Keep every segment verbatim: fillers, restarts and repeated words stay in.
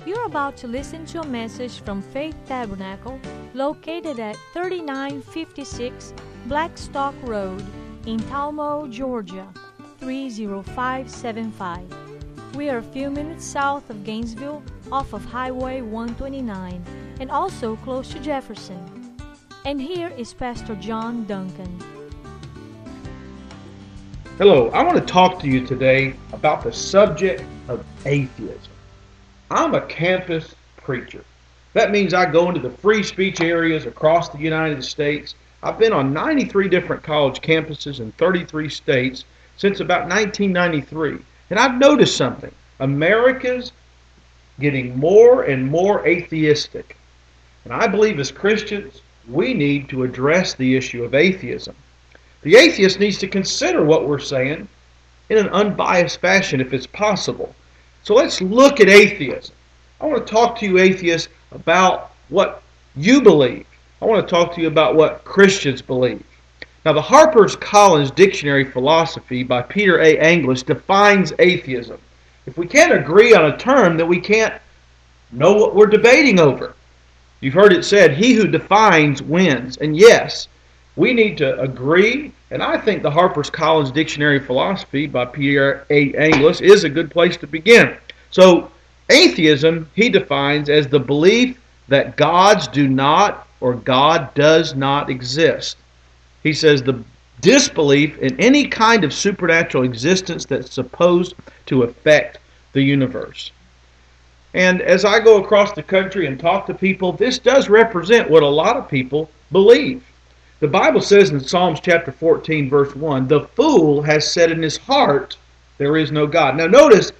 You're about to listen to a message from Faith Tabernacle, located at thirty-nine fifty-six Blackstock Road in Talmo, Georgia, three zero five seven five. We are a few minutes south of Gainesville, off of Highway one twenty-nine, and also close to Jefferson. And here is Pastor John Duncan. Hello, I want to talk to you today about the subject of atheism. I'm a campus preacher. That means I go into the free speech areas across the United States. I've been on ninety-three different college campuses in thirty-three states since about nineteen ninety-three. And I've noticed something. America's getting more and more atheistic. And I believe as Christians, we need to address the issue of atheism. The atheist needs to consider what we're saying in an unbiased fashion if it's possible. So let's look at atheism. I want to talk to you, atheists, about what you believe. I want to talk to you about what Christians believe. Now, the Harper's Collins Dictionary of Philosophy by Peter A. English defines atheism. If we can't agree on a term, then we can't know what we're debating over. You've heard it said, he who defines wins. And yes, we need to agree, and I think the Harper's Collins Dictionary of Philosophy by Peter A. English is a good place to begin. So, atheism, he defines as the belief that gods do not or God does not exist. He says the disbelief in any kind of supernatural existence that's supposed to affect the universe. And as I go across the country and talk to people, this does represent what a lot of people believe. The Bible says in Psalms chapter fourteen, verse one, the fool has said in his heart, there is no God. Now notice,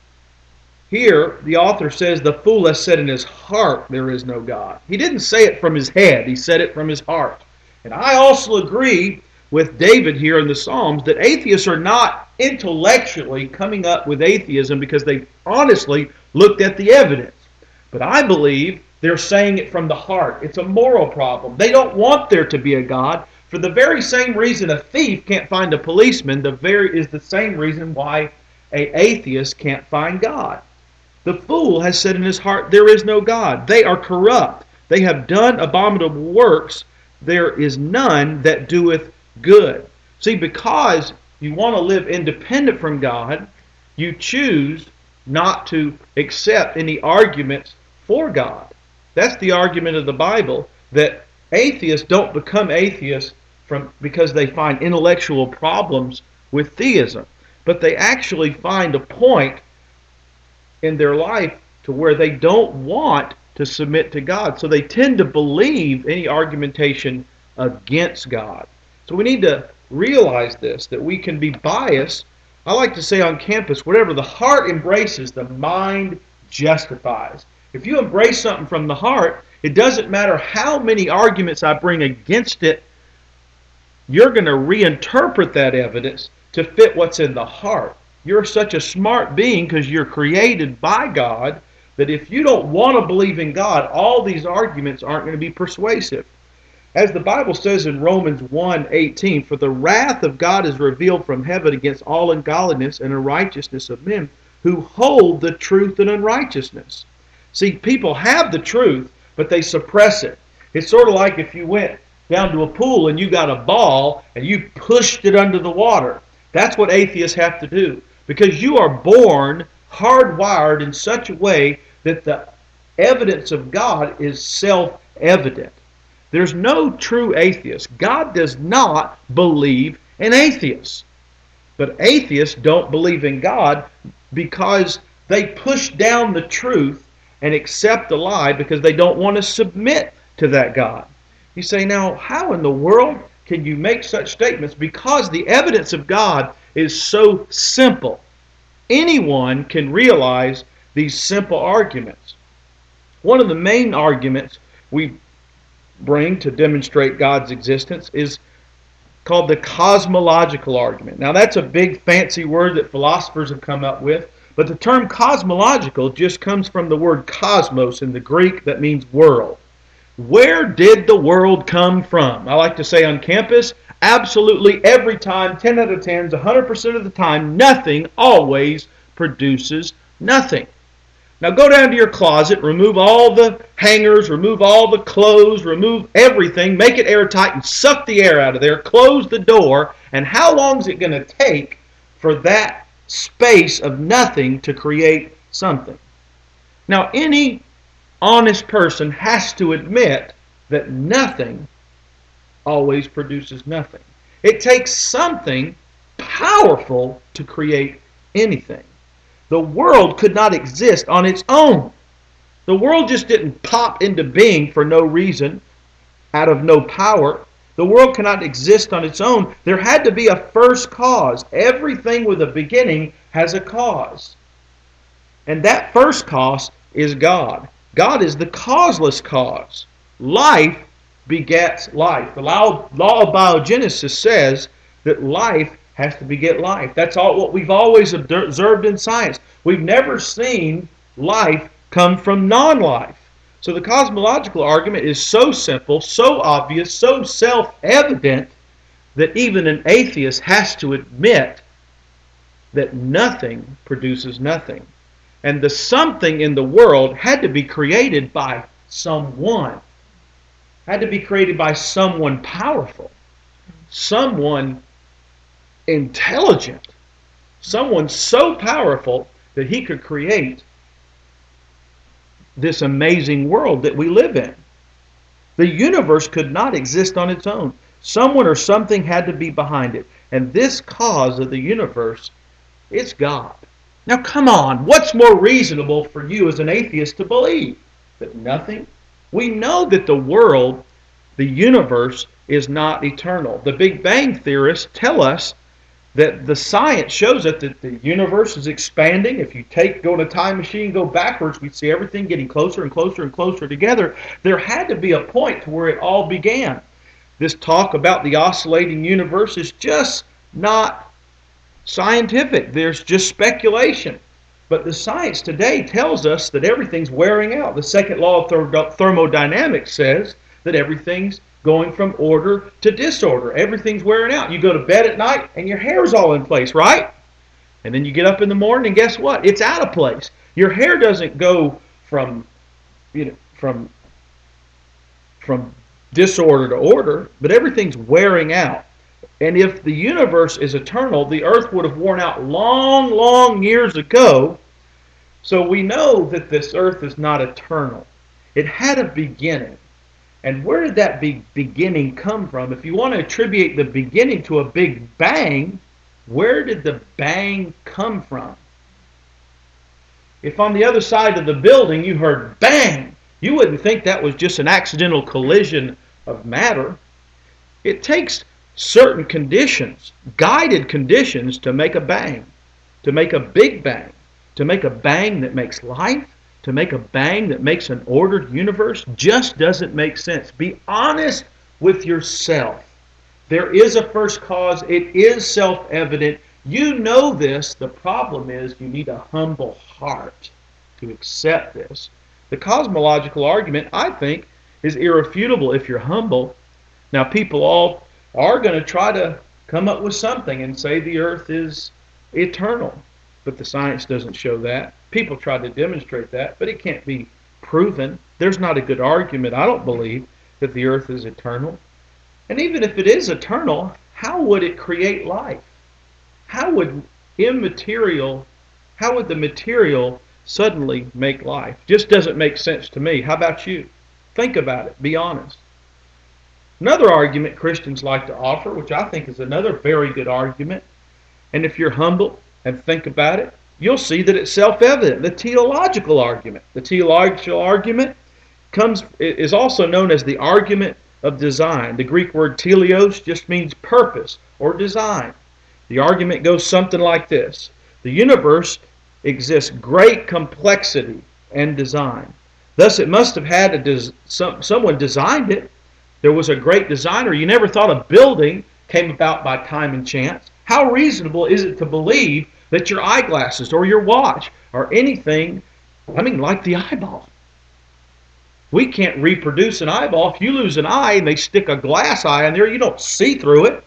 here the author says the fool has said in his heart, there is no God. He didn't say it from his head, he said it from his heart. And I also agree with David here in the Psalms that atheists are not intellectually coming up with atheism because they honestly looked at the evidence. But I believe they're saying it from the heart. It's a moral problem. They don't want there to be a God. For the very same reason a thief can't find a policeman, the very is the same reason why an atheist can't find God. The fool has said in his heart, there is no God. They are corrupt. They have done abominable works. There is none that doeth good. See, because you want to live independent from God, you choose not to accept any arguments for God. That's the argument of the Bible, that atheists don't become atheists from because they find intellectual problems with theism, but they actually find a point in their life to where they don't want to submit to God. So they tend to believe any argumentation against God. So we need to realize this, that we can be biased. I like to say on campus, whatever the heart embraces, the mind justifies. If you embrace something from the heart, it doesn't matter how many arguments I bring against it, you're going to reinterpret that evidence to fit what's in the heart. You're such a smart being because you're created by God that if you don't want to believe in God, all these arguments aren't going to be persuasive. As the Bible says in Romans one eighteen, for the wrath of God is revealed from heaven against all ungodliness and unrighteousness of men who hold the truth in unrighteousness. See, people have the truth, but they suppress it. It's sort of like if you went down to a pool and you got a ball and you pushed it under the water. That's what atheists have to do. Because you are born hardwired in such a way that the evidence of God is self-evident. There's no true atheist. God does not believe in atheists. But atheists don't believe in God because they push down the truth and accept the lie because they don't want to submit to that God. You say, now, how in the world can you make such statements? Because the evidence of God is so simple. Anyone can realize these simple arguments. One of the main arguments we bring to demonstrate God's existence is called the cosmological argument. Now, that's a big fancy word that philosophers have come up with. But the term cosmological just comes from the word cosmos in the Greek that means world. Where did the world come from? I like to say on campus, absolutely every time, ten out of ten, one hundred percent of the time, nothing always produces nothing. Now go down to your closet, remove all the hangers, remove all the clothes, remove everything, make it airtight and suck the air out of there, close the door, and how long is it going to take for that space of nothing to create something? Now any honest person has to admit that nothing always produces nothing. It takes something powerful to create anything. The world could not exist on its own. The world just didn't pop into being for no reason, out of no power. The world cannot exist on its own. There had to be a first cause. Everything with a beginning has a cause. And that first cause is God. God is the causeless cause. Life begets life. The law, law of biogenesis says that life has to beget life. That's all what we've always observed in science. We've never seen life come from non-life. So the cosmological argument is so simple, so obvious, so self-evident that even an atheist has to admit that nothing produces nothing. And the something in the world had to be created by someone. Had to be created by someone powerful. Someone intelligent. Someone so powerful that he could create this amazing world that we live in. The universe could not exist on its own. Someone or something had to be behind it. And this cause of the universe is God. Now come on, what's more reasonable for you as an atheist to believe? That nothing? We know that the world, the universe, is not eternal. The Big Bang theorists tell us that the science shows us that the universe is expanding. If you take, go in a time machine, go backwards, we see everything getting closer and closer and closer together. There had to be a point to where it all began. This talk about the oscillating universe is just not scientific. There's just speculation. But the science today tells us that everything's wearing out. The second law of therm- thermodynamics says that everything's going from order to disorder. Everything's wearing out. You go to bed at night and your hair's all in place, right? And then you get up in the morning and guess what? It's out of place. Your hair doesn't go from, you know, from, from disorder to order, but everything's wearing out. And if the universe is eternal, the earth would have worn out long, long years ago. So we know that this earth is not eternal. It had a beginning. And where did that be beginning come from? If you want to attribute the beginning to a big bang, where did the bang come from? If on the other side of the building you heard bang, you wouldn't think that was just an accidental collision of matter. It takes certain conditions, guided conditions, to make a bang, to make a big bang, to make a bang that makes life, to make a bang that makes an ordered universe. Just doesn't make sense. Be honest with yourself. There is a first cause. It is self-evident. You know this. The problem is you need a humble heart to accept this. The cosmological argument, I think, is irrefutable if you're humble. Now, people all are going to try to come up with something and say the earth is eternal. But the science doesn't show that. People try to demonstrate that, but it can't be proven. There's not a good argument, I don't believe, that the earth is eternal. And even if it is eternal, how would it create life? How would immaterial, how would the material suddenly make life? Just doesn't make sense to me. How about you? Think about it. Be honest. Another argument Christians like to offer, which I think is another very good argument, and if you're humble and think about it, you'll see that it's self-evident. The teleological argument. The teleological argument comes is also known as the argument of design. The Greek word teleos just means purpose or design. The argument goes something like this. The universe exists great complexity and design. Thus it must have had a des- some, someone designed it. There was a great designer. You never thought a building came about by time and chance. How reasonable is it to believe that your eyeglasses or your watch or anything, I mean, like the eyeball. We can't reproduce an eyeball. If you lose an eye and they stick a glass eye in there, you don't see through it.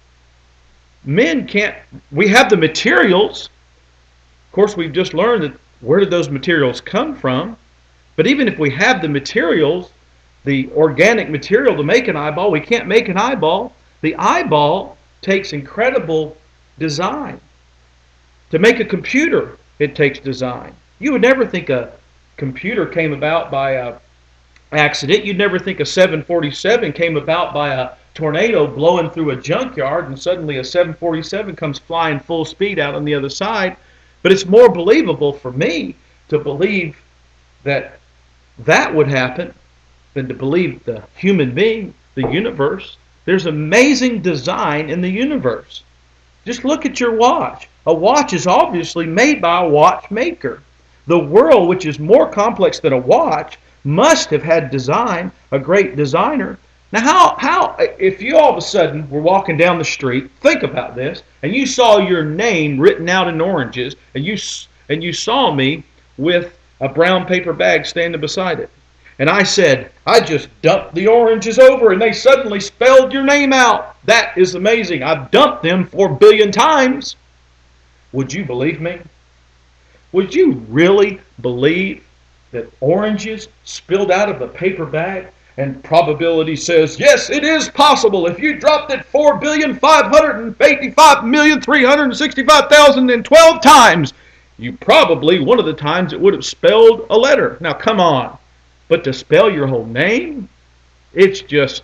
Men can't, we have the materials. Of course, we've just learned that where did those materials come from? But even if we have the materials, the organic material to make an eyeball, we can't make an eyeball. The eyeball takes incredible design. To make a computer, it takes design. You would never think a computer came about by a accident. You'd never think a seven forty-seven came about by a tornado blowing through a junkyard and suddenly a seven forty-seven comes flying full speed out on the other side. But it's more believable for me to believe that that would happen than to believe the human being, the universe. There's amazing design in the universe. Just look at your watch. A watch is obviously made by a watchmaker. The world, which is more complex than a watch, must have had design, a great designer. Now, how, how, if you all of a sudden were walking down the street, think about this, and you saw your name written out in oranges, and you, and you saw me with a brown paper bag standing beside it. And I said, I just dumped the oranges over and they suddenly spelled your name out. That is amazing. I've dumped them four billion times. Would you believe me? Would you really believe that oranges spilled out of a paper bag? And probability says, yes, it is possible. If you dropped it four billion five hundred eighty-five million three hundred sixty-five thousand twelve times, you probably, one of the times, it would have spelled a letter. Now, come on. But to spell your whole name, it's just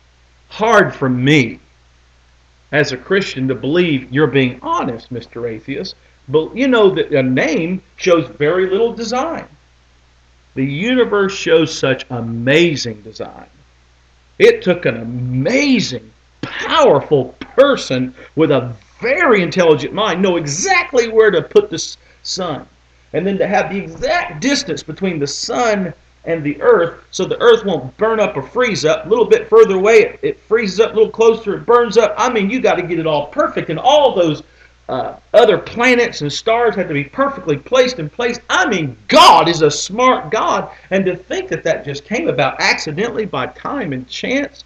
hard for me as a Christian to believe you're being honest, Mister Atheist. But you know that a name shows very little design. The universe shows such amazing design. It took an amazing, powerful person with a very intelligent mind know exactly where to put the sun. And then to have the exact distance between the sun and the earth, so the earth won't burn up or freeze up. A little bit further away, it, it freezes up. A little closer, it burns up. I mean, you got to get it all perfect. And all those uh, other planets and stars have to be perfectly placed in place. I mean, God is a smart God. And to think that that just came about accidentally by time and chance,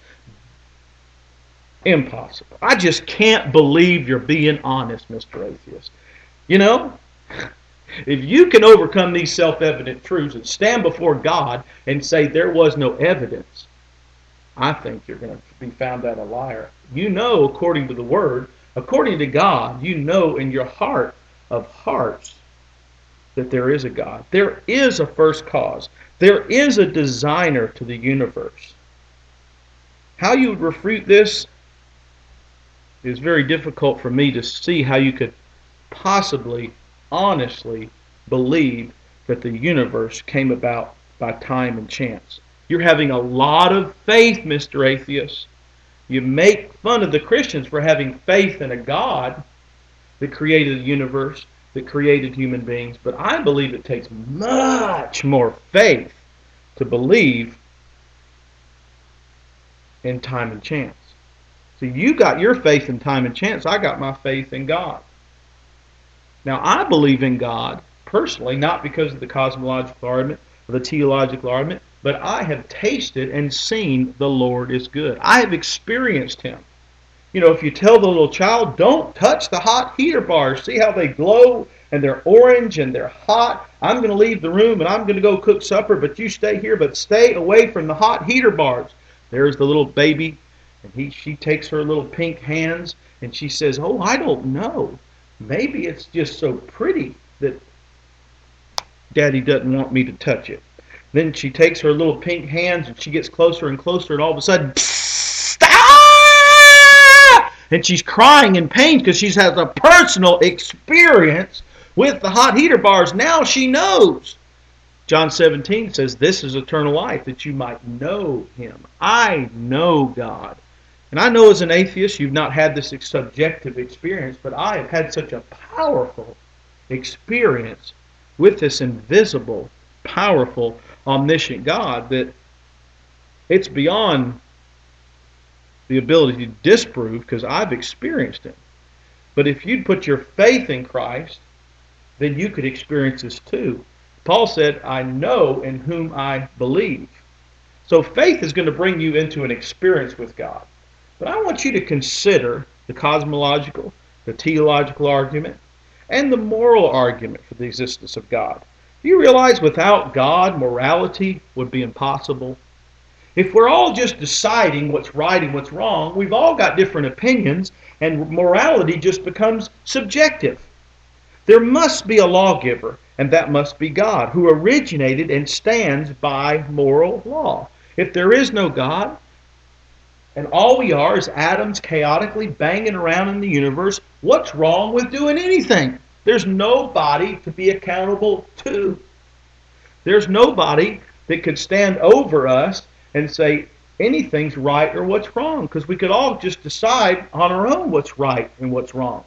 impossible. I just can't believe you're being honest, Mister Atheist. You know? If you can overcome these self-evident truths and stand before God and say there was no evidence, I think you're going to be found out a liar. You know, according to the Word, according to God, you know in your heart of hearts that there is a God. There is a first cause. There is a designer to the universe. How you would refute this is very difficult for me to see how you could possibly honestly believe that the universe came about by time and chance. You're having a lot of faith, Mister Atheist. You make fun of the Christians for having faith in a God that created the universe, that created human beings, but I believe it takes much more faith to believe in time and chance. So you got your faith in time and chance, I got my faith in God. Now, I believe in God, personally, not because of the cosmological argument or the teleological argument, but I have tasted and seen the Lord is good. I have experienced Him. You know, if you tell the little child, don't touch the hot heater bars, see how they glow and they're orange and they're hot. I'm going to leave the room and I'm going to go cook supper, but you stay here, but stay away from the hot heater bars. There's the little baby, and he, she takes her little pink hands and she says, oh, I don't know. Maybe it's just so pretty that Daddy doesn't want me to touch it. Then she takes her little pink hands and she gets closer and closer, and all of a sudden, ah! And she's crying in pain because she's had a personal experience with the hot heater bars. Now she knows. John seventeen says, this is eternal life, that you might know Him. I know God. And I know as an atheist you've not had this subjective experience, but I have had such a powerful experience with this invisible, powerful, omniscient God that it's beyond the ability to disprove, because I've experienced Him. But if you'd put your faith in Christ, then you could experience this too. Paul said, I know in whom I believe. So faith is going to bring you into an experience with God. But I want you to consider the cosmological, the teleological argument, and the moral argument for the existence of God. Do you realize without God, morality would be impossible? If we're all just deciding what's right and what's wrong, we've all got different opinions, and morality just becomes subjective. There must be a lawgiver, and that must be God, who originated and stands by moral law. If there is no God, and all we are is atoms chaotically banging around in the universe, what's wrong with doing anything? There's nobody to be accountable to. There's nobody that could stand over us and say anything's right or what's wrong, because we could all just decide on our own what's right and what's wrong.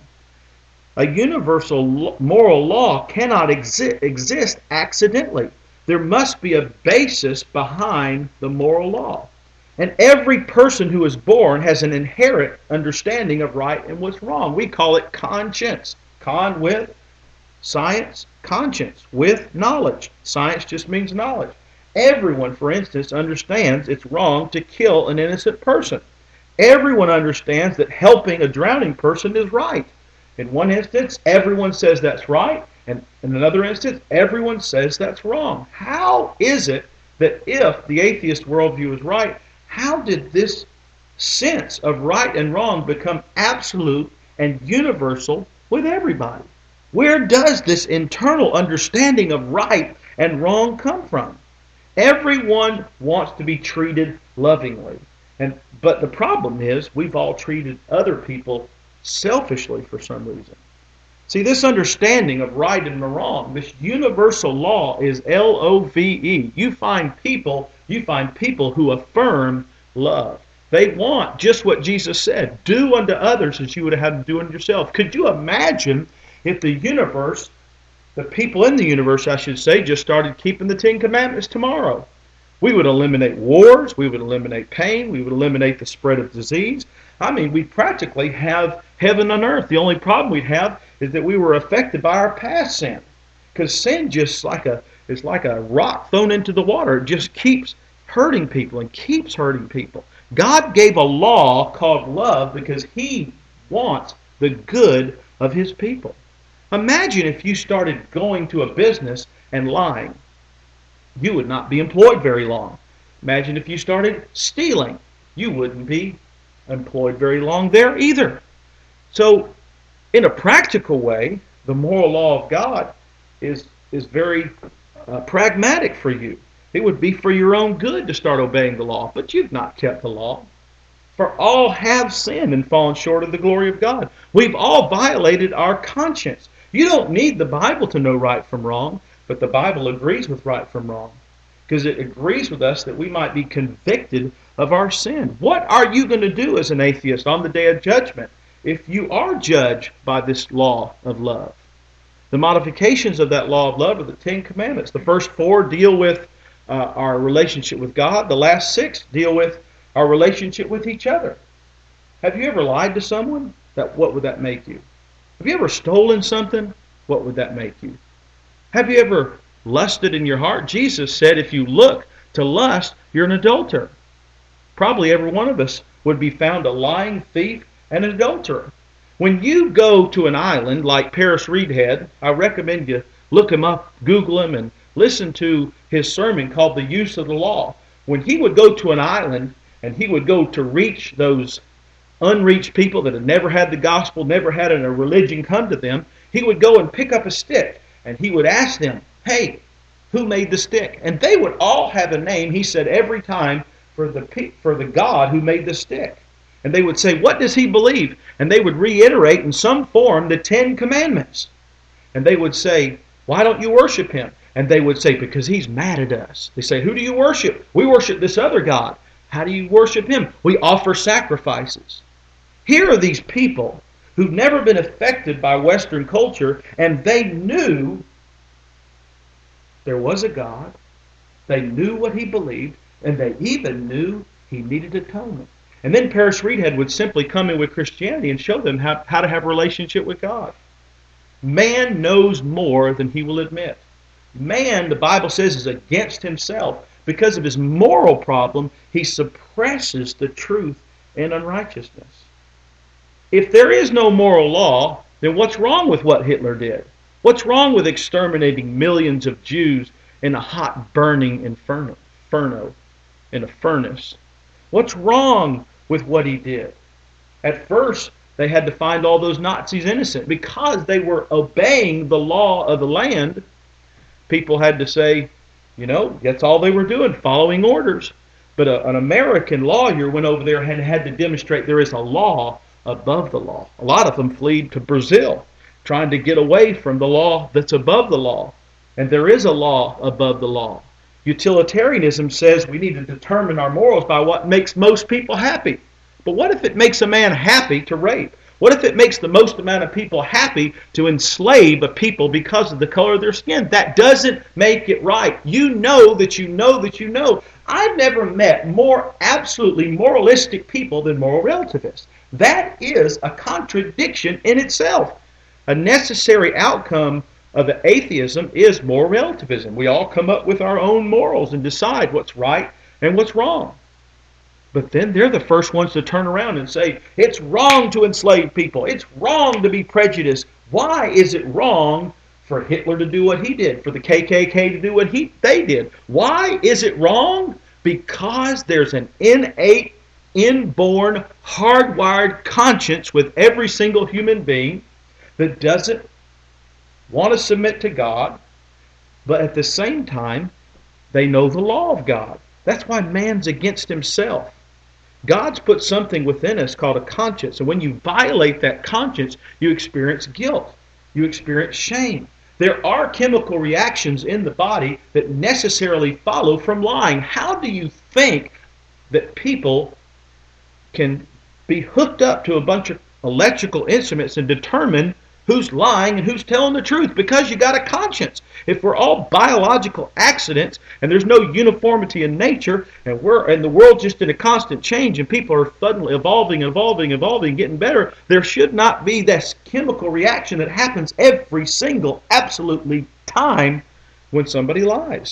A universal moral law cannot exi- exist accidentally. There must be a basis behind the moral law. And every person who is born has an inherent understanding of right and what's wrong. We call it conscience. Con with science, conscience with knowledge. Science just means knowledge. Everyone, for instance, understands it's wrong to kill an innocent person. Everyone understands that helping a drowning person is right. In one instance, everyone says that's right, and in another instance, everyone says that's wrong. How is it that if the atheist worldview is right, how did this sense of right and wrong become absolute and universal with everybody? Where does this internal understanding of right and wrong come from? Everyone wants to be treated lovingly. And but the problem is we've all treated other people selfishly for some reason. See, this understanding of right and wrong, this universal law is L O V E. You find people, you find people who affirm love. They want just what Jesus said. Do unto others as you would have had to do unto yourself. Could you imagine if the universe, the people in the universe, I should say, just started keeping the Ten Commandments tomorrow? We would eliminate wars. We would eliminate pain. We would eliminate the spread of disease. I mean, we practically have heaven on earth. The only problem we'd have is that we were affected by our past sin. Because sin just like a is like a rock thrown into the water. It just keeps hurting people and keeps hurting people. God gave a law called love because He wants the good of His people. Imagine if you started going to a business and lying. You would not be employed very long. Imagine if you started stealing. You wouldn't be employed very long there either. So, in a practical way, the moral law of God is, is very uh, pragmatic for you. It would be for your own good to start obeying the law, but you've not kept the law. For all have sinned and fallen short of the glory of God. We've all violated our conscience. You don't need the Bible to know right from wrong, but the Bible agrees with right from wrong, because it agrees with us that we might be convicted of our sin. What are you going to do as an atheist on the day of judgment if you are judged by this law of love? The modifications of that law of love are the Ten Commandments. The first four deal with uh, our relationship with God. The last six deal with our relationship with each other. Have you ever lied to someone? That what would that make you? Have you ever stolen something? What would that make you? Have you ever lusted in your heart? Jesus said if you look to lust, you're an adulterer. Probably every one of us would be found a lying thief and an adulterer. When you go to an island like Paris Reidhead, I recommend you look him up, Google him, and listen to his sermon called The Use of the Law. When he would go to an island and he would go to reach those unreached people that had never had the gospel, never had a religion come to them, he would go and pick up a stick and he would ask them, hey, who made the stick? And they would all have a name, he said, every time for the for the God who made the stick. And they would say, what does he believe? And they would reiterate in some form the Ten Commandments. And they would say, why don't you worship him? And they would say, because he's mad at us. They say, who do you worship? We worship this other God. How do you worship him? We offer sacrifices. Here are these people who've never been affected by Western culture, and they knew there was a God. They knew what he believed, and they even knew he needed atonement. And then Paris Reidhead would simply come in with Christianity and show them how, how to have a relationship with God. Man knows more than he will admit. Man, the Bible says, is against himself. Because of his moral problem, he suppresses the truth in unrighteousness. If there is no moral law, then what's wrong with what Hitler did? What's wrong with exterminating millions of Jews in a hot, burning inferno, inferno in a furnace? What's wrong with what he did? At first, they had to find all those Nazis innocent because they were obeying the law of the land. People had to say, you know, that's all they were doing, following orders. But a, an American lawyer went over there and had to demonstrate there is a law above the law. A lot of them fled to Brazil, trying to get away from the law that's above the law. And there is a law above the law. Utilitarianism says we need to determine our morals by what makes most people happy. But what if it makes a man happy to rape? What if it makes the most amount of people happy to enslave a people because of the color of their skin? That doesn't make it right. You know that you know that you know. I've never met more absolutely moralistic people than moral relativists. That is a contradiction in itself. A necessary outcome of atheism is moral relativism. We all come up with our own morals and decide what's right and what's wrong. But then they're the first ones to turn around and say, it's wrong to enslave people. It's wrong to be prejudiced. Why is it wrong for Hitler to do what he did, for the K K K to do what he they did? Why is it wrong? Because there's an innate, inborn, hardwired conscience with every single human being that doesn't want to submit to God, but at the same time, they know the law of God. That's why man's against himself. God's put something within us called a conscience, and when you violate that conscience, you experience guilt. You experience shame. There are chemical reactions in the body that necessarily follow from lying. How do you think that people can be hooked up to a bunch of electrical instruments and determine who's lying and who's telling the truth? Because you got a conscience. If we're all biological accidents and there's no uniformity in nature, and we're and the world's just in a constant change and people are suddenly evolving, evolving, evolving, getting better, there should not be this chemical reaction that happens every single absolutely time when somebody lies.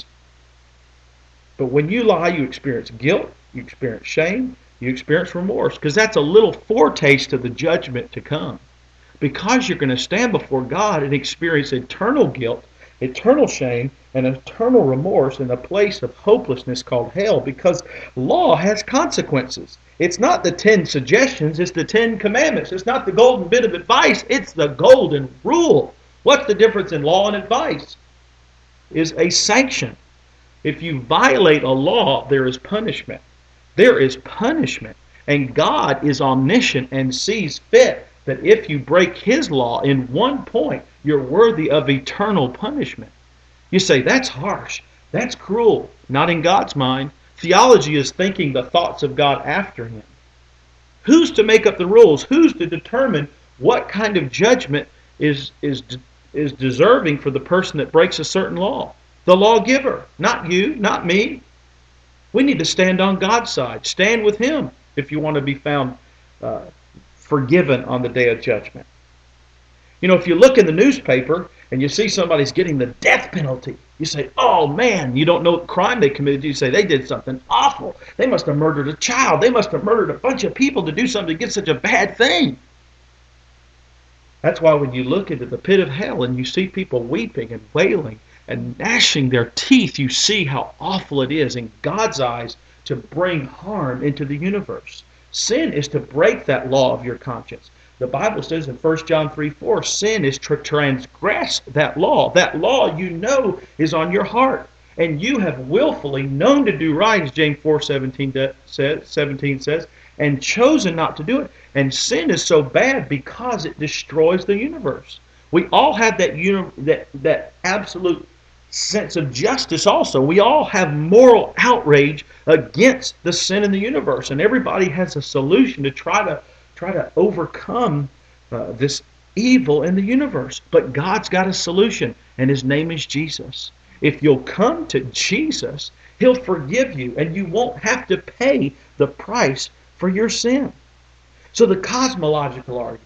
But when you lie, you experience guilt, you experience shame, you experience remorse, because that's a little foretaste of the judgment to come. Because you're going to stand before God and experience eternal guilt, eternal shame, and eternal remorse in a place of hopelessness called hell, because law has consequences. It's not the ten suggestions, it's the ten commandments. It's not the golden bit of advice, it's the golden rule. What's the difference in law and advice? Is a sanction. If you violate a law, there is punishment. There is punishment. And God is omniscient and sees fit that if you break His law in one point, you're worthy of eternal punishment. You say, that's harsh. That's cruel. Not in God's mind. Theology is thinking the thoughts of God after Him. Who's to make up the rules? Who's to determine what kind of judgment is, is, is deserving for the person that breaks a certain law? The lawgiver. Not you, not me. We need to stand on God's side. Stand with Him if you want to be found uh, forgiven on the day of judgment. You know, if you look in the newspaper and you see somebody's getting the death penalty, you say, oh man, you don't know what crime they committed. You say, they did something awful. They must have murdered a child. They must have murdered a bunch of people to do something to get such a bad thing. That's why when you look into the pit of hell and you see people weeping and wailing and gnashing their teeth, you see how awful it is in God's eyes to bring harm into the universe. Sin is to break that law of your conscience. The Bible says in First John three four, sin is to transgress that law. That law you know is on your heart. And you have willfully known to do right, as James four seventeen says, and chosen not to do it. And sin is so bad because it destroys the universe. We all have that, uni- that, that absolute sense of justice also. We all have moral outrage against the sin in the universe, and everybody has a solution to try to try to overcome uh, this evil in the universe. But God's got a solution, and His name is Jesus. If you'll come to Jesus, He'll forgive you, and you won't have to pay the price for your sin. So the cosmological argument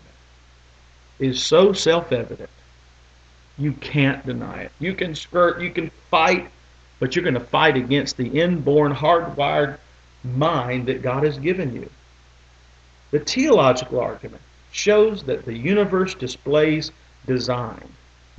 is so self-evident. You can't deny it. You can skirt, you can fight, but you're going to fight against the inborn, hardwired mind that God has given you. The teleological argument shows that the universe displays design.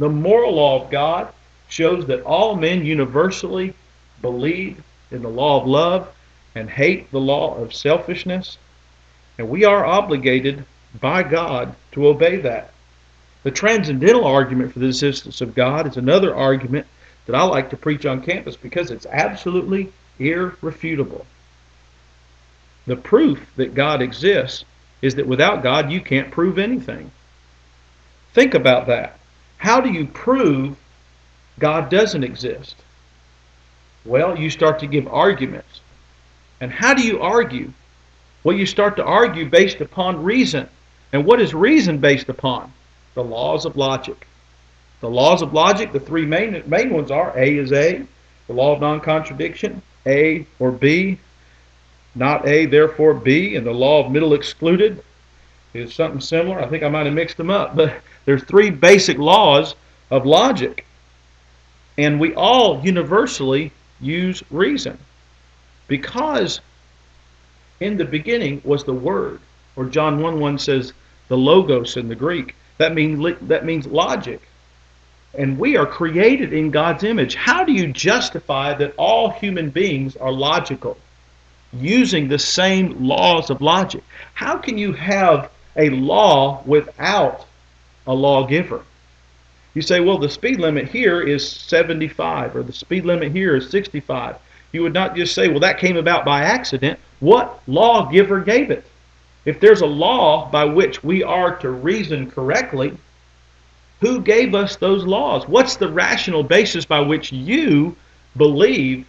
The moral law of God shows that all men universally believe in the law of love and hate the law of selfishness, and we are obligated by God to obey that. The transcendental argument for the existence of God is another argument that I like to preach on campus because it's absolutely irrefutable. The proof that God exists is that without God you can't prove anything. Think about that. How do you prove God doesn't exist? Well, you start to give arguments. And how do you argue? Well, you start to argue based upon reason. And what is reason based upon? The laws of logic. The laws of logic, the three main, main ones are A is A, the law of non-contradiction, A or B, not A, therefore B, and the law of middle excluded is something similar. I think I might have mixed them up, but there's three basic laws of logic. And we all universally use reason. Because in the beginning was the Word, or John one one says the Logos in the Greek. That means, that means logic. And we are created in God's image. How do you justify that all human beings are logical, using the same laws of logic? How can you have a law without a lawgiver? You say, well, the speed limit here is seventy-five, or the speed limit here is sixty-five. You would not just say, well, that came about by accident. What lawgiver gave it? If there's a law by which we are to reason correctly, who gave us those laws? What's the rational basis by which you believe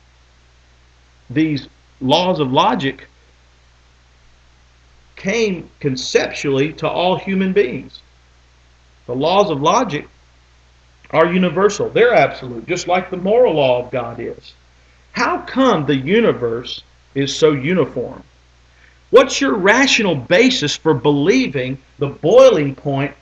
these laws of logic came conceptually to all human beings? The laws of logic are universal. They're absolute, just like the moral law of God is. How come the universe is so uniform? What's your rational basis for believing the boiling point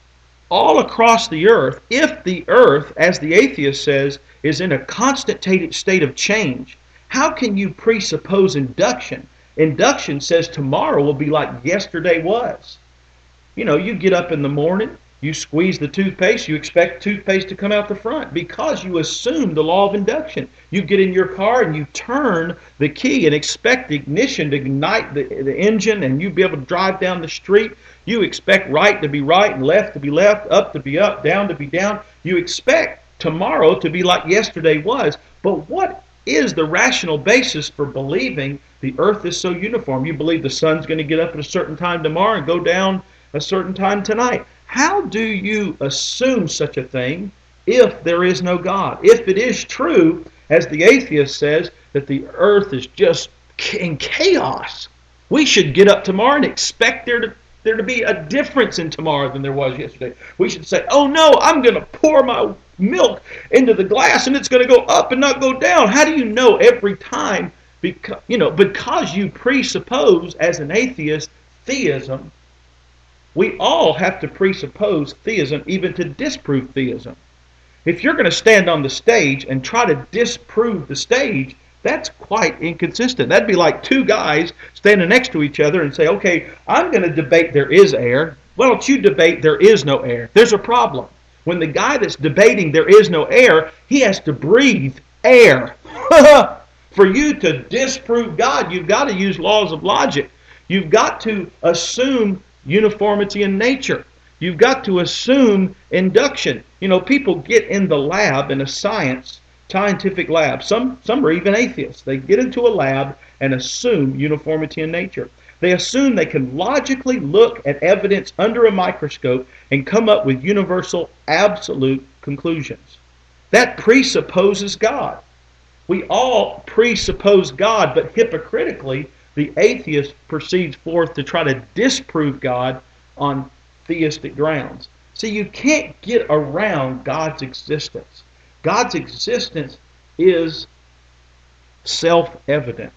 all across the earth, if the earth, as the atheist says, is in a constant state of change? How can you presuppose induction? Induction says tomorrow will be like yesterday was. You know, you get up in the morning, you squeeze the toothpaste, you expect toothpaste to come out the front because you assume the law of induction. You get in your car and you turn the key and expect the ignition to ignite the, the engine and you be able to drive down the street. You expect right to be right and left to be left, up to be up, down to be down. You expect tomorrow to be like yesterday was. But what is the rational basis for believing the earth is so uniform? You believe the sun's going to get up at a certain time tomorrow and go down a certain time tonight. How do you assume such a thing if there is no God? If it is true, as the atheist says, that the earth is just in chaos, we should get up tomorrow and expect there to, there to be a difference in tomorrow than there was yesterday. We should say, oh no, I'm going to pour my milk into the glass and it's going to go up and not go down. How do you know every time? Because, you know, because you presuppose as an atheist theism. We all have to presuppose theism even to disprove theism. If you're going to stand on the stage and try to disprove the stage, that's quite inconsistent. That'd be like two guys standing next to each other and say, okay, I'm going to debate there is air. Why don't you debate there is no air? There's a problem. When the guy that's debating there is no air, he has to breathe air. For you to disprove God, you've got to use laws of logic. You've got to assume uniformity in nature. You've got to assume induction. You know, people get in the lab, in a science, scientific lab. Some, some are even atheists. They get into a lab and assume uniformity in nature. They assume they can logically look at evidence under a microscope and come up with universal, absolute conclusions. That presupposes God. We all presuppose God, but hypocritically, the atheist proceeds forth to try to disprove God on theistic grounds. See, you can't get around God's existence. God's existence is self-evident.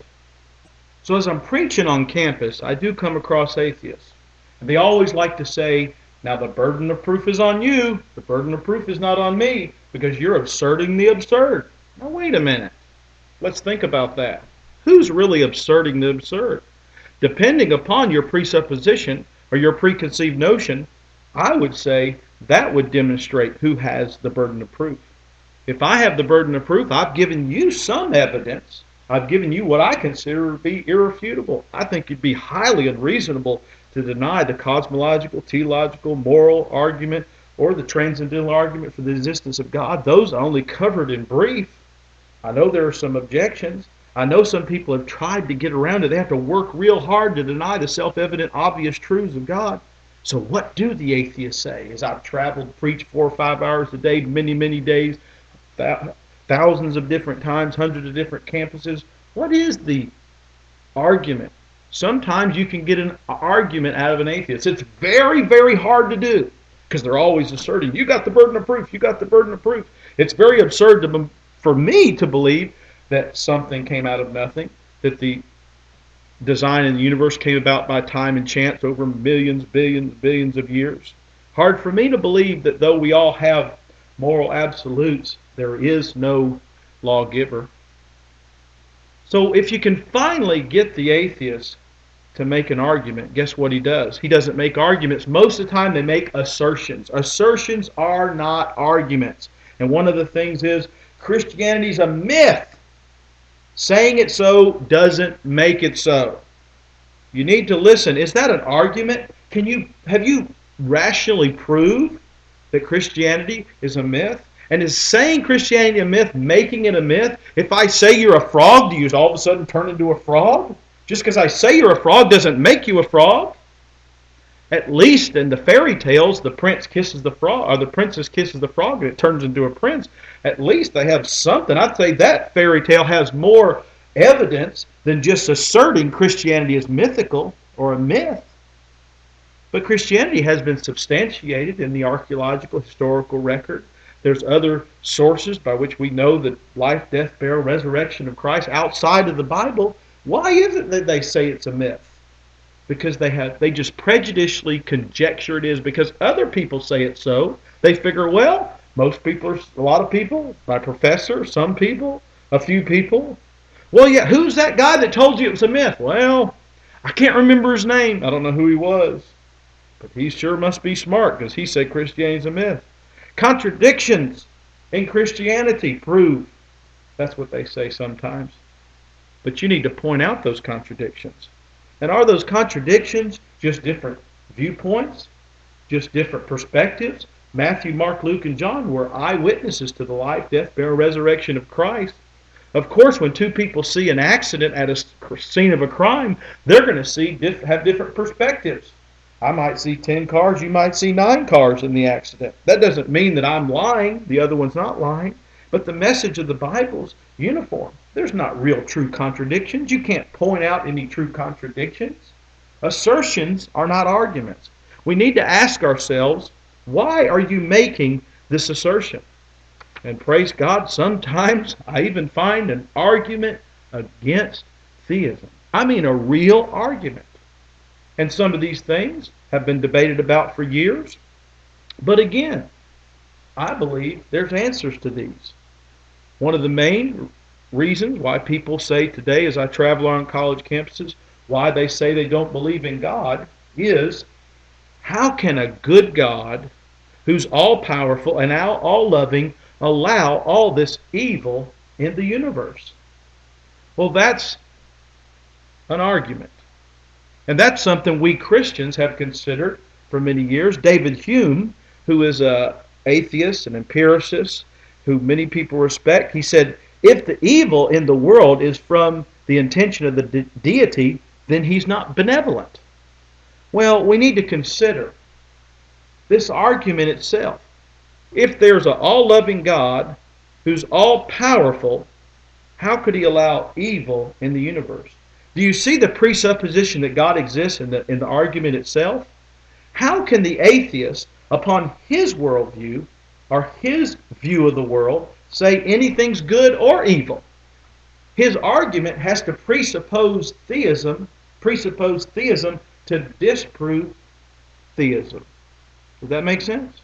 So as I'm preaching on campus, I do come across atheists. And they always like to say, now the burden of proof is on you. The burden of proof is not on me because you're absurding the absurd. Now wait a minute. Let's think about that. Who's really absurding the absurd? Depending upon your presupposition or your preconceived notion, I would say that would demonstrate who has the burden of proof. If I have the burden of proof, I've given you some evidence. I've given you what I consider to be irrefutable. I think it'd be highly unreasonable to deny the cosmological, theological, moral argument or the transcendental argument for the existence of God. Those are only covered in brief. I know there are some objections. I know some people have tried to get around it. They have to work real hard to deny the self-evident, obvious truths of God. So what do the atheists say? As I've traveled, preached four or five hours a day, many, many days, thousands of different times, hundreds of different campuses. What is the argument? Sometimes you can get an argument out of an atheist. It's very, very hard to do because they're always asserting, you got the burden of proof, you got the burden of proof. It's very absurd to, for me to believe that something came out of nothing, that the design in the universe came about by time and chance over millions, billions, billions of years. Hard for me to believe that though we all have moral absolutes, there is no lawgiver. So if you can finally get the atheist to make an argument, guess what he does? He doesn't make arguments. Most of the time they make assertions. Assertions are not arguments. And one of the things is Christianity is a myth. Saying it so doesn't make it so. You need to listen. Is that an argument? Can you have you rationally proved that Christianity is a myth? And is saying Christianity a myth making it a myth? If I say you're a frog, do you all of a sudden turn into a frog? Just because I say you're a frog doesn't make you a frog. At least in the fairy tales, the prince kisses the frog, or the princess kisses the frog, and it turns into a prince. At least they have something. I'd say that fairy tale has more evidence than just asserting Christianity is mythical or a myth. But Christianity has been substantiated in the archaeological historical record. There's other sources by which we know the life, death, burial, resurrection of Christ outside of the Bible. Why is it that they say it's a myth? Because they have they just prejudicially conjecture it is because other people say it so. They figure, well, most people, are, a lot of people, my professor, some people, a few people. Well, yeah, who's that guy that told you it was a myth? Well, I can't remember his name. I don't know who he was. But he sure must be smart because he said Christianity is a myth. Contradictions in Christianity prove. That's what they say sometimes. But you need to point out those contradictions. And are those contradictions just different viewpoints? Just different perspectives? Matthew, Mark, Luke, and John were eyewitnesses to the life, death, burial, resurrection of Christ. Of course, when two people see an accident at a scene of a crime, they're going to see have different perspectives. I might see ten cars, you might see nine cars in the accident. That doesn't mean that I'm lying, the other one's not lying. But the message of the Bible's uniform. There's not real true contradictions. You can't point out any true contradictions. Assertions are not arguments. We need to ask ourselves, why are you making this assertion? And praise God, sometimes I even find an argument against theism. I mean a real argument. And some of these things have been debated about for years. But again, I believe there's answers to these. One of the main reasons why people say today, as I travel on college campuses, why they say they don't believe in God is, how can a good God, who's all-powerful and all-loving, allow all this evil in the universe? Well, that's an argument. And that's something we Christians have considered for many years. David Hume, who is an atheist, an empiricist, who many people respect, he said, if the evil in the world is from the intention of the de- deity, then he's not benevolent. Well, we need to consider this argument itself. If there's an all-loving God who's all-powerful, how could he allow evil in the universe? Do you see the presupposition that God exists in the, in the argument itself? How can the atheist, upon his worldview, or his view of the world, say anything's good or evil? His argument has to presuppose theism, presuppose theism to disprove theism. Does that make sense?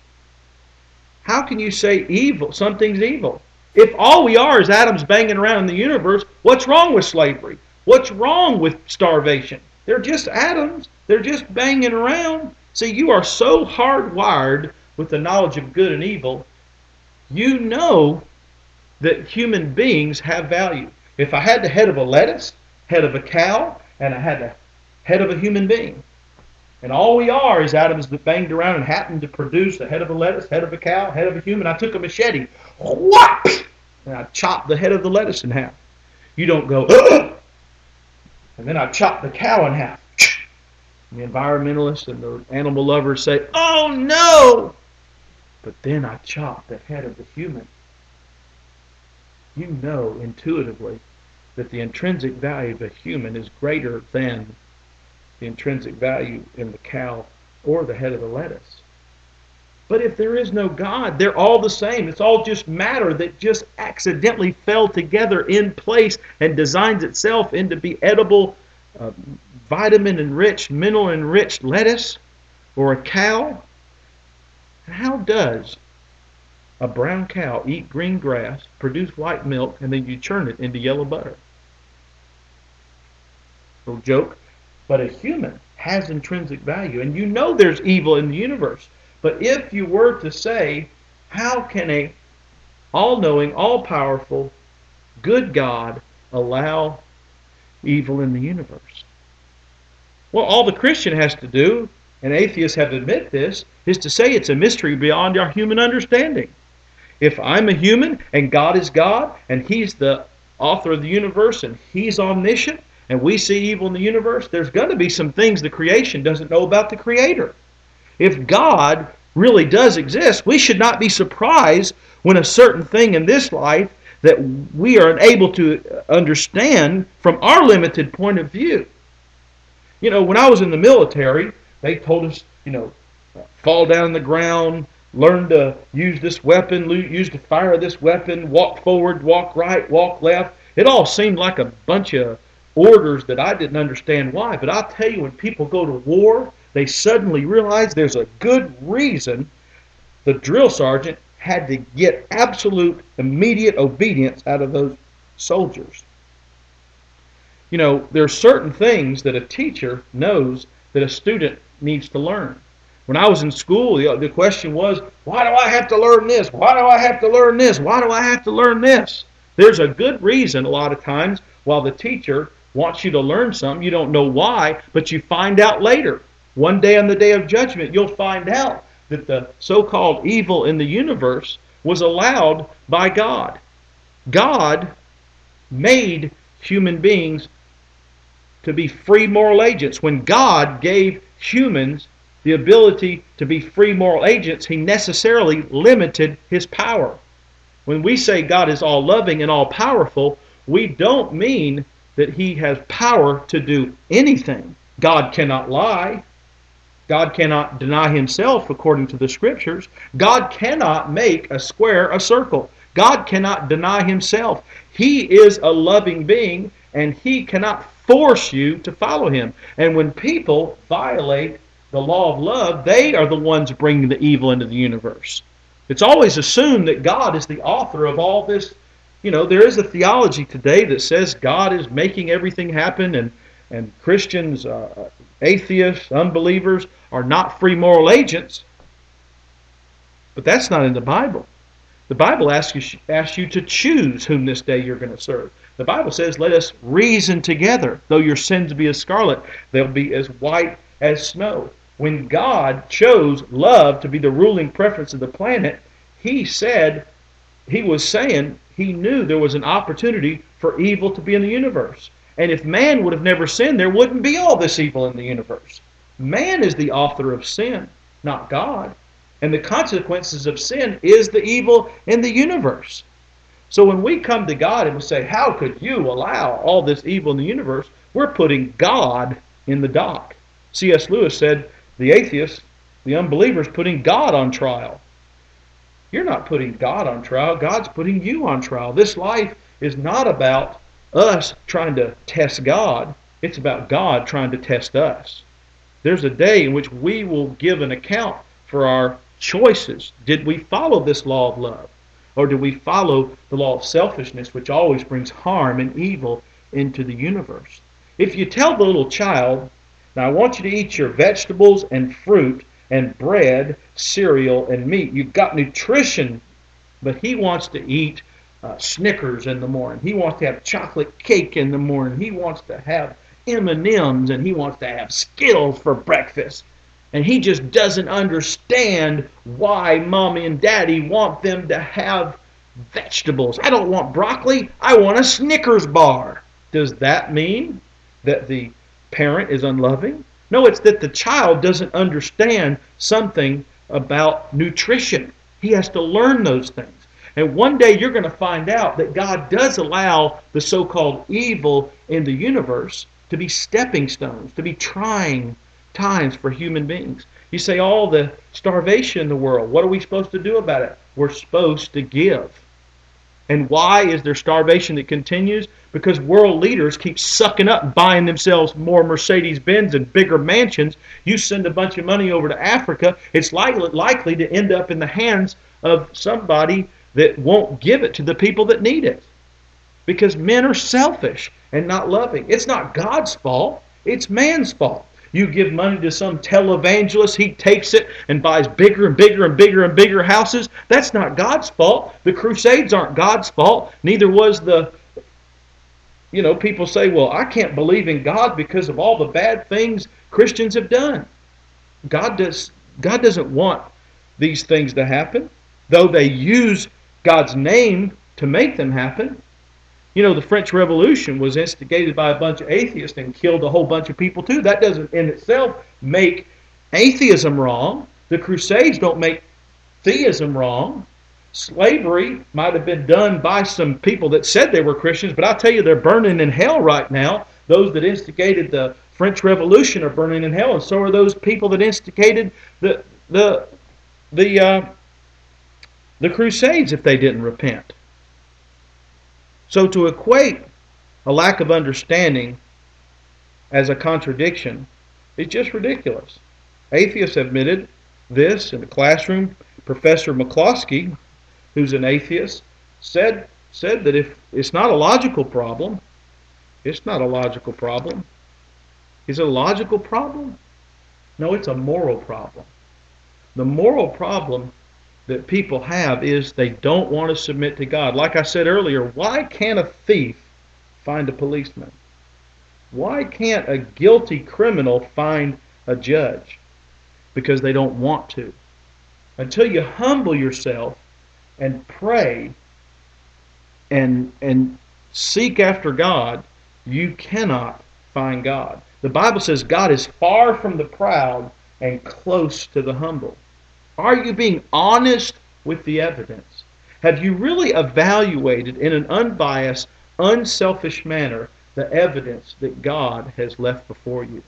How can you say evil, something's evil? If all we are is atoms banging around in the universe, what's wrong with slavery? What's wrong with starvation? They're just atoms. They're just banging around. See, you are so hardwired with the knowledge of good and evil, you know that human beings have value. If I had the head of a lettuce, head of a cow, and I had the head of a human being, and all we are is atoms that banged around and happened to produce the head of a lettuce, head of a cow, head of a human, I took a machete, whap, and I chopped the head of the lettuce in half. You don't go, ugh! And then I chopped the cow in half. The environmentalists and the animal lovers say, oh no! But then I chopped the head of the human. You know intuitively that the intrinsic value of a human is greater than the intrinsic value in the cow or the head of the lettuce. But if there is no God, they're all the same. It's all just matter that just accidentally fell together in place and designs itself into be edible, uh, vitamin-enriched, mineral-enriched lettuce or a cow. And how does a brown cow eat green grass, produce white milk, and then you churn it into yellow butter? Little joke. But a human has intrinsic value. And you know there's evil in the universe. But if you were to say, how can a all-knowing, all-powerful, good God allow evil in the universe? Well, all the Christian has to do, and atheists have admitted this, is to say it's a mystery beyond our human understanding. If I'm a human and God is God, and He's the author of the universe, and He's omniscient, and we see evil in the universe, there's going to be some things the creation doesn't know about the Creator. If God really does exist, we should not be surprised when a certain thing in this life that we are unable to understand from our limited point of view. You know, when I was in the military, they told us, you know, fall down on the ground, learn to use this weapon, use the fire of this weapon, walk forward, walk right, walk left. It all seemed like a bunch of orders that I didn't understand why. But I'll tell you, when people go to war, they suddenly realize there's a good reason the drill sergeant had to get absolute immediate obedience out of those soldiers. You know, there are certain things that a teacher knows that a student needs to learn. When I was in school, the question was, why do I have to learn this? Why do I have to learn this? Why do I have to learn this? There's a good reason a lot of times while the teacher wants you to learn something. You don't know why, but you find out later. One day on the day of judgment, you'll find out that the so-called evil in the universe was allowed by God. God made human beings to be free moral agents. When God gave humans the ability to be free moral agents, He necessarily limited His power. When we say God is all-loving and all-powerful, we don't mean that He has power to do anything. God cannot lie. God cannot deny Himself according to the Scriptures. God cannot make a square a circle. God cannot deny Himself. He is a loving being, and He cannot force you to follow Him. And when people violate the law of love, they are the ones bringing the evil into the universe. It's always assumed that God is the author of all this. You know, there is a theology today that says God is making everything happen, and, and Christians, uh, atheists, unbelievers are not free moral agents. But that's not in the Bible. The Bible asks you, asks you to choose whom this day you're going to serve. The Bible says, let us reason together. Though your sins be as scarlet, they'll be as white as snow. When God chose love to be the ruling preference of the planet, He said, He was saying He knew there was an opportunity for evil to be in the universe. And if man would have never sinned, there wouldn't be all this evil in the universe. Man is the author of sin, not God. And the consequences of sin is the evil in the universe. So when we come to God and we say, how could you allow all this evil in the universe? We're putting God in the dock. C S Lewis said, the atheists, the unbelievers, putting God on trial. You're not putting God on trial. God's putting you on trial. This life is not about us trying to test God. It's about God trying to test us. There's a day in which we will give an account for our choices. Did we follow this law of love? Or did we follow the law of selfishness, which always brings harm and evil into the universe? If you tell the little child, now I want you to eat your vegetables and fruit, and bread, cereal, and meat. You've got nutrition, but he wants to eat uh, Snickers in the morning. He wants to have chocolate cake in the morning. He wants to have M and M's, and he wants to have Skittles for breakfast. And he just doesn't understand why mommy and daddy want them to have vegetables. I don't want broccoli. I want a Snickers bar. Does that mean that the parent is unloving? No, it's that the child doesn't understand something about nutrition. He has to learn those things. And one day you're going to find out that God does allow the so-called evil in the universe to be stepping stones, to be trying times for human beings. You say, all the starvation in the world, what are we supposed to do about it? We're supposed to give. And why is there starvation that continues? Because world leaders keep sucking up and buying themselves more Mercedes-Benz and bigger mansions. You send a bunch of money over to Africa, it's likely, likely to end up in the hands of somebody that won't give it to the people that need it. Because men are selfish and not loving. It's not God's fault. It's man's fault. You give money to some televangelist, he takes it and buys bigger and bigger and bigger and bigger houses. That's not God's fault. The Crusades aren't God's fault. Neither was the, you know, people say, well, I can't believe in God because of all the bad things Christians have done. God does, God doesn't want these things to happen, though they use God's name to make them happen. You know, the French Revolution was instigated by a bunch of atheists and killed a whole bunch of people too. That doesn't in itself make atheism wrong. The Crusades don't make theism wrong. Slavery might have been done by some people that said they were Christians, but I'll tell you, they're burning in hell right now. Those that instigated the French Revolution are burning in hell, and so are those people that instigated the the the uh, the Crusades if they didn't repent. So to equate a lack of understanding as a contradiction is just ridiculous. Atheists have admitted this in the classroom. Professor McCloskey, who's an atheist, said said that if it's not a logical problem, it's not a logical problem. Is it a logical problem? No, it's a moral problem. The moral problem that people have is they don't want to submit to God. Like I said earlier, why can't a thief find a policeman? Why can't a guilty criminal find a judge? Because they don't want to. Until you humble yourself and pray and and seek after God, you cannot find God. The Bible says God is far from the proud and close to the humble. Are you being honest with the evidence? Have you really evaluated in an unbiased, unselfish manner the evidence that God has left before you?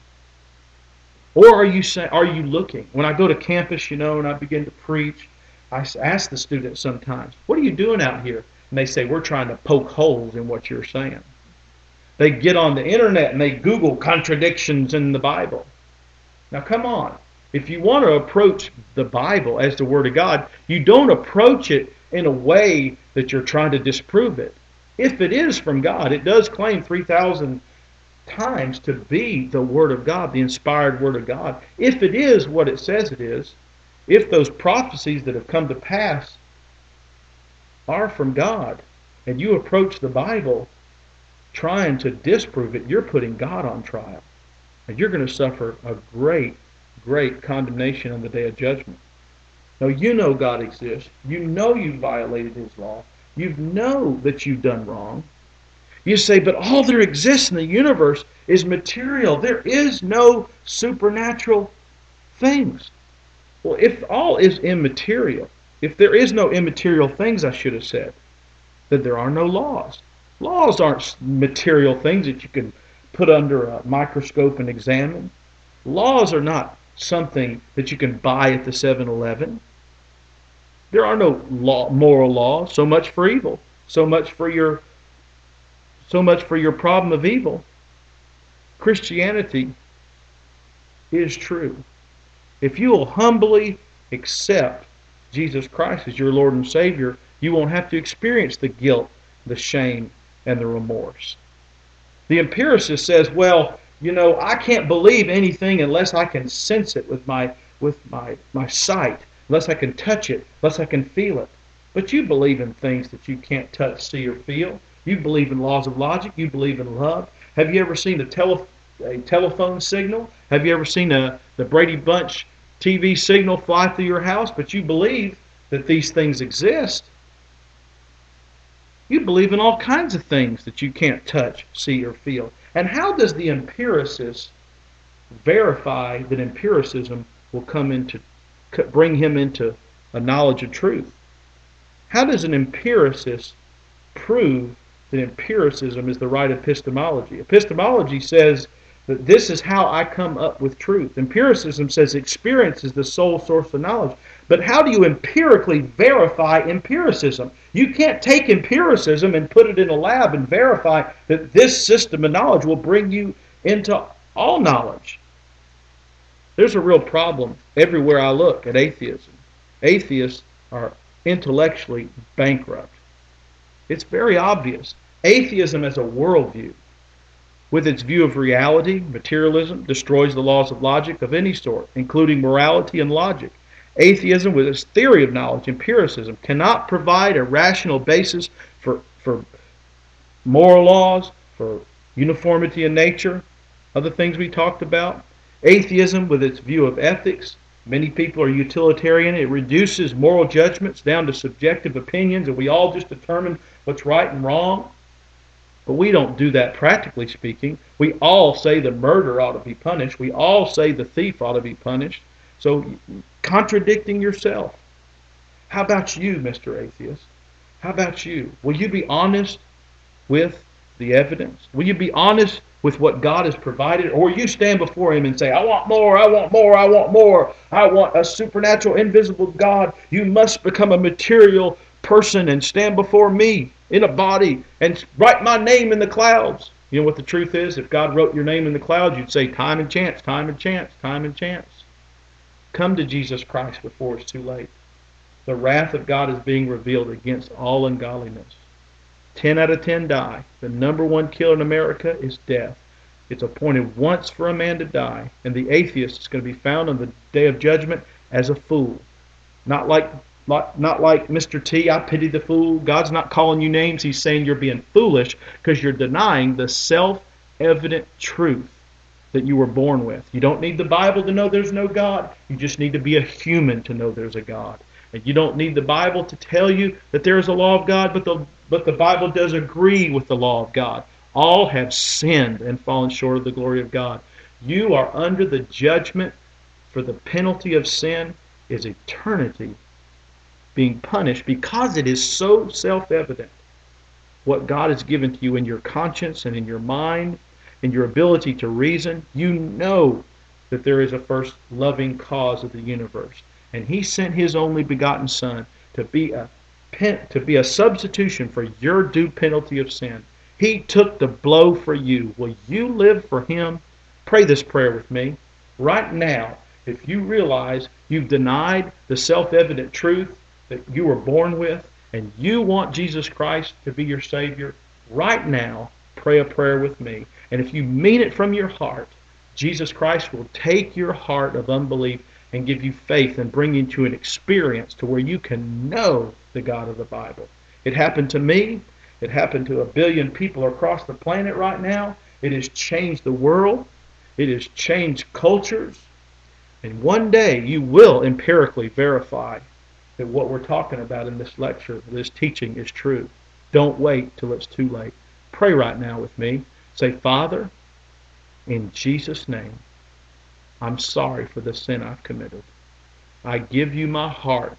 Or are you say, are you looking? When I go to campus, you know, and I begin to preach, I ask the students sometimes, what are you doing out here? And they say, we're trying to poke holes in what you're saying. They get on the internet and they Google contradictions in the Bible. Now come on. If you want to approach the Bible as the Word of God, you don't approach it in a way that you're trying to disprove it. If it is from God, it does claim three thousand times to be the Word of God, the inspired Word of God. If it is what it says it is, if those prophecies that have come to pass are from God, and you approach the Bible trying to disprove it, you're putting God on trial. And you're going to suffer a great great condemnation on the day of judgment. Now, you know God exists. You know you violated His law. You know that you've done wrong. You say, but all there exists in the universe is material. There is no supernatural things. Well, if all is immaterial, if there is no immaterial things, I should have said, then there are no laws. Laws aren't material things that you can put under a microscope and examine. Laws are not something that you can buy at the seven eleven. There are no law, moral laws. So much for evil. So much for your so much for your problem of evil. Christianity is true. If you will humbly accept Jesus Christ as your Lord and Savior, you won't have to experience the guilt, the shame, and the remorse. The empiricist says, well, you know, I can't believe anything unless I can sense it with my with my, my sight, unless I can touch it, unless I can feel it. But you believe in things that you can't touch, see, or feel. You believe in laws of logic. You believe in love. Have you ever seen a, tele, a telephone signal? Have you ever seen a, the Brady Bunch T V signal fly through your house? But you believe that these things exist. You believe in all kinds of things that you can't touch, see, or feel. And how does the empiricist verify that empiricism will come into, bring him into a knowledge of truth? How does an empiricist prove that empiricism is the right epistemology? Epistemology says that this is how I come up with truth. Empiricism says experience is the sole source of knowledge. But how do you empirically verify empiricism? You can't take empiricism and put it in a lab and verify that this system of knowledge will bring you into all knowledge. There's a real problem everywhere I look at atheism. Atheists are intellectually bankrupt. It's very obvious. Atheism as a worldview, with its view of reality, materialism, destroys the laws of logic of any sort, including morality and logic. Atheism, with its theory of knowledge, empiricism, cannot provide a rational basis for, for moral laws, for uniformity in nature, other things we talked about. Atheism, with its view of ethics, many people are utilitarian. It reduces moral judgments down to subjective opinions, and we all just determine what's right and wrong. But we don't do that practically speaking. We all say the murderer ought to be punished. We all say the thief ought to be punished. So, contradicting yourself. How about you, Mister Atheist? How about you? Will you be honest with the evidence? Will you be honest with what God has provided? Or you stand before Him and say, I want more, I want more, I want more. I want a supernatural, invisible God. You must become a material person and stand before me in a body and write my name in the clouds. You know what the truth is? If God wrote your name in the clouds, you'd say time and chance, time and chance, time and chance. Come to Jesus Christ before it's too late. The wrath of God is being revealed against all ungodliness. Ten out of ten die. The number one killer in America is death. It's appointed once for a man to die, and the atheist is going to be found on the day of judgment as a fool. Not like, not, not like Mister T, I pity the fool. God's not calling you names. He's saying you're being foolish because you're denying the self-evident truth that you were born with. You don't need the Bible to know there's no God. You just need to be a human to know there's a God. And you don't need the Bible to tell you that there is a law of God, but the, but the Bible does agree with the law of God. All have sinned and fallen short of the glory of God. You are under the judgment, for the penalty of sin is eternity being punished because it is so self-evident. What God has given to you in your conscience and in your mind, in your ability to reason, you know that there is a first loving cause of the universe. And He sent His only begotten Son to be a to be a substitution for your due penalty of sin. He took the blow for you. Will you live for Him? Pray this prayer with me. Right now, if you realize you've denied the self-evident truth that you were born with, and you want Jesus Christ to be your Savior, right now, pray a prayer with me. And if you mean it from your heart, Jesus Christ will take your heart of unbelief and give you faith and bring you to an experience to where you can know the God of the Bible. It happened to me. It happened to a billion people across the planet right now. It has changed the world. It has changed cultures. And one day you will empirically verify that what we're talking about in this lecture, this teaching, is true. Don't wait till it's too late. Pray right now with me. Say, Father, in Jesus' name, I'm sorry for the sin I've committed. I give you my heart.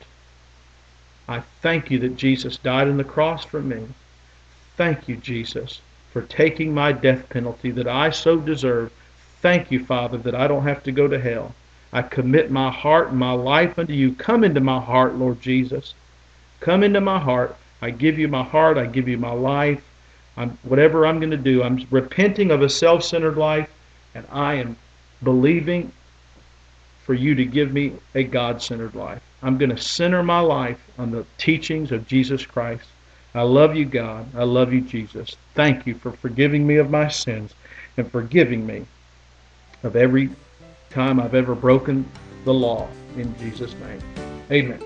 I thank you that Jesus died on the cross for me. Thank you, Jesus, for taking my death penalty that I so deserve. Thank you, Father, that I don't have to go to hell. I commit my heart and my life unto you. Come into my heart, Lord Jesus. Come into my heart. I give you my heart. I give you my life. I'm, whatever I'm going to do, I'm repenting of a self-centered life, and I am believing for you to give me a God-centered life. I'm going to center my life on the teachings of Jesus Christ. I love you, God. I love you, Jesus. Thank you for forgiving me of my sins and forgiving me of every time I've ever broken the law. In Jesus' name, amen.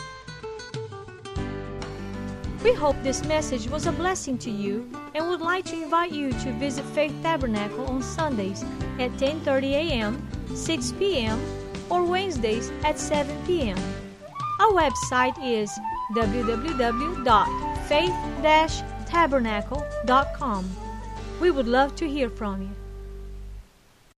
We hope this message was a blessing to you and would like to invite you to visit Faith Tabernacle on Sundays at ten thirty a.m., six p.m., or Wednesdays at seven p.m. Our website is w w w dot faith dash tabernacle dot com. We would love to hear from you.